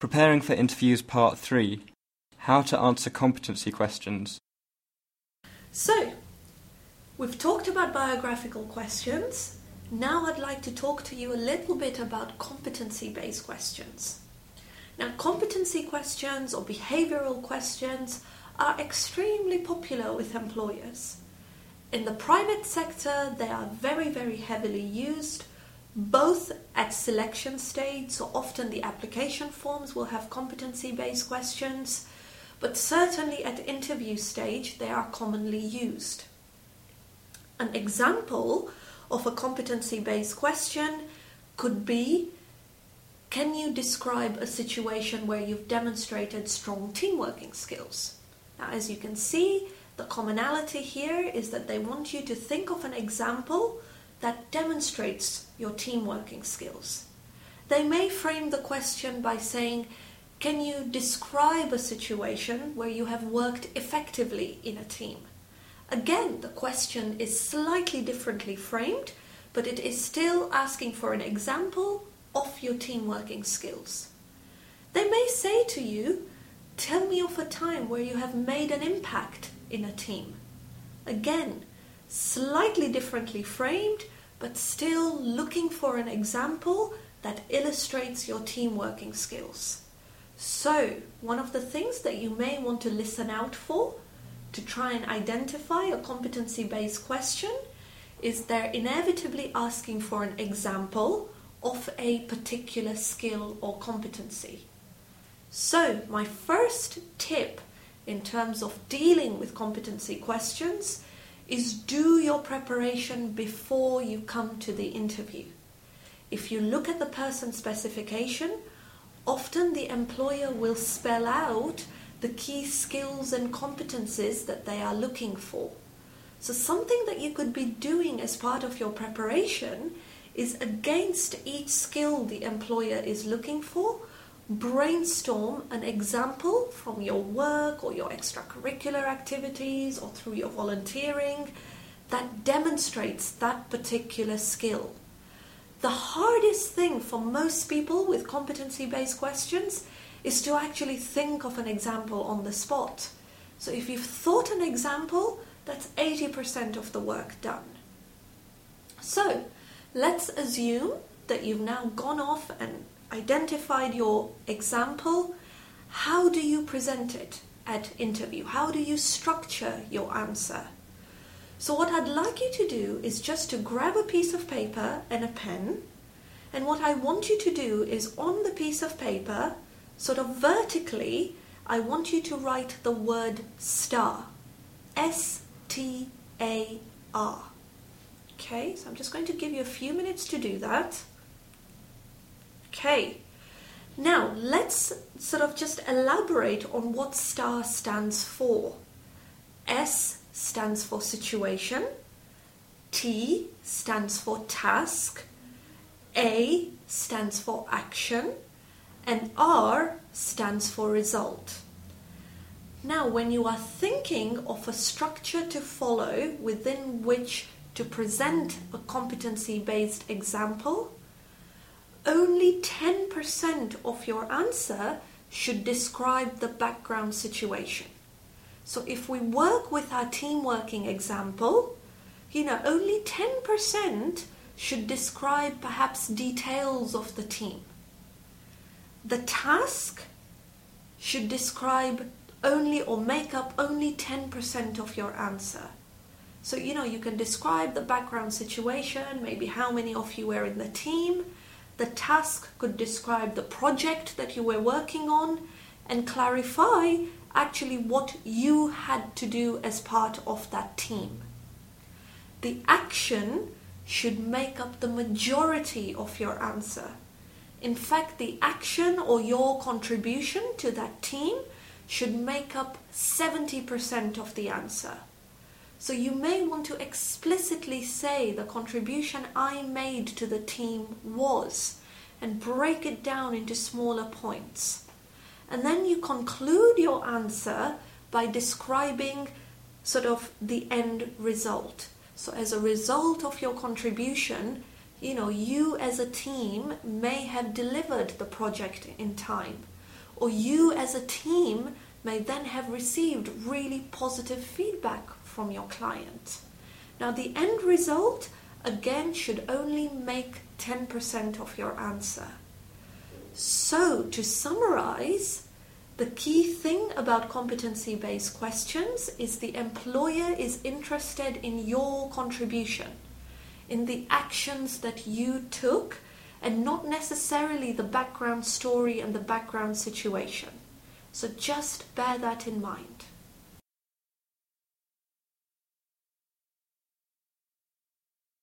Preparing for Interviews Part 3. How to answer competency questions. So, we've talked about biographical questions. Now I'd like to talk to you a little bit about competency-based questions. Now, competency questions or behavioral questions are extremely popular with employers. In the private sector, they are very, very heavily used, both at selection stage, so often the application forms will have competency-based questions, but certainly at interview stage, they are commonly used. An example of a competency-based question could be, can you describe a situation where you've demonstrated strong teamworking skills? Now, as you can see, the commonality here is that they want you to think of an example that demonstrates your teamworking skills. They may frame the question by saying, can you describe a situation where you have worked effectively in a team? Again, the question is slightly differently framed, but it is still asking for an example of your teamworking skills. They may say to you, tell me of a time where you have made an impact in a team. Again, slightly differently framed, but still looking for an example that illustrates your teamworking skills. So, one of the things that you may want to listen out for to try and identify a competency-based question is they're inevitably asking for an example of a particular skill or competency. So, my first tip in terms of dealing with competency questions is do your preparation before you come to the interview. If you look at the person specification, often the employer will spell out the key skills and competencies that they are looking for. So something that you could be doing as part of your preparation is against each skill the employer is looking for, brainstorm an example from your work or your extracurricular activities or through your volunteering that demonstrates that particular skill. The hardest thing for most people with competency-based questions is to actually think of an example on the spot. So if you've thought an example, that's 80% of the work done. So let's assume that you've now gone off and identified your example. How do you present it at interview? How do you structure your answer? So what I'd like you to do is just to grab a piece of paper and a pen, and what I want you to do is on the piece of paper, sort of vertically, I want you to write the word STAR. S-T-A-R. Okay, so I'm just going to give you a few minutes to do that. Okay, now let's sort of just elaborate on what STAR stands for. S stands for situation, T stands for task, A stands for action, and R stands for result. Now, when you are thinking of a structure to follow within which to present a competency-based example, only 10% of your answer should describe the background situation. So if we work with our team working example, only 10% should describe perhaps details of the team. The task should describe only or make up only 10% of your answer. So, you can describe the background situation, maybe how many of you were in the team. The task could describe the project that you were working on and clarify actually what you had to do as part of that team. The action should make up the majority of your answer. In fact, the action or your contribution to that team should make up 70% of the answer. So you may want to explicitly say the contribution I made to the team was, and break it down into smaller points. And then you conclude your answer by describing sort of the end result. So as a result of your contribution, you as a team may have delivered the project in time, or you as a team may then have received really positive feedback from your client. Now, the end result, again, should only make 10% of your answer. So, to summarize, the key thing about competency-based questions is the employer is interested in your contribution, in the actions that you took, and not necessarily the background story and the background situation. So just bear that in mind.